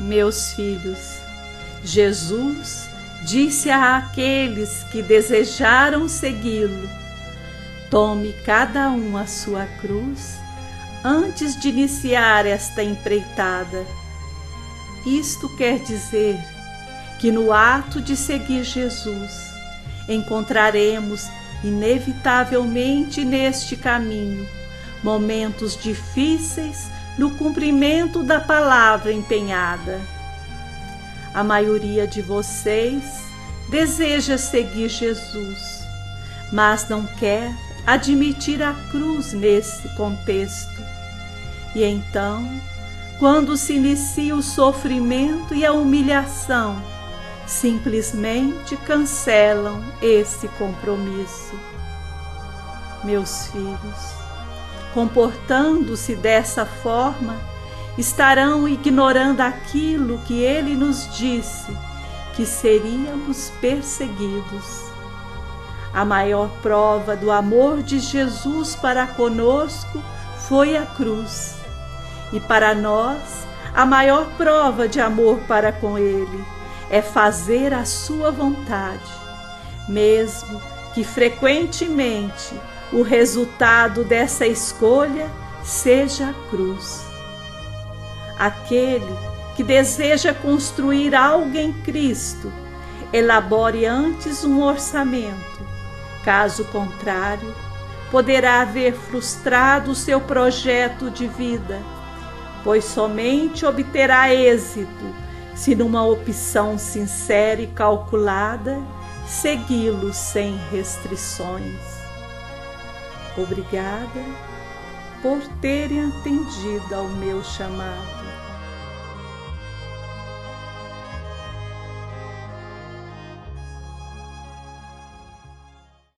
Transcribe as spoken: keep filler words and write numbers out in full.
Meus filhos, Jesus disse àqueles que desejaram segui-lo: tome cada um a sua cruz antes de iniciar esta empreitada. Isto quer dizer que no ato de seguir Jesus, encontraremos inevitavelmente neste caminho momentos difíceis no cumprimento da palavra empenhada. A maioria de vocês deseja seguir Jesus, mas não quer admitir a cruz nesse contexto. E então, quando se inicia o sofrimento e a humilhação, simplesmente cancelam esse compromisso. Meus filhos, comportando-se dessa forma, estarão ignorando aquilo que ele nos disse, que seríamos perseguidos. A maior prova do amor de Jesus para conosco foi a cruz. E para nós, a maior prova de amor para com ele é fazer a sua vontade, mesmo que frequentemente o resultado dessa escolha seja a cruz. Aquele que deseja construir algo em Cristo, elabore antes um orçamento. Caso contrário, poderá ver frustrado o seu projeto de vida, pois somente obterá êxito se, numa opção sincera e calculada, segui-lo sem restrições. Obrigada por terem atendido ao meu chamado.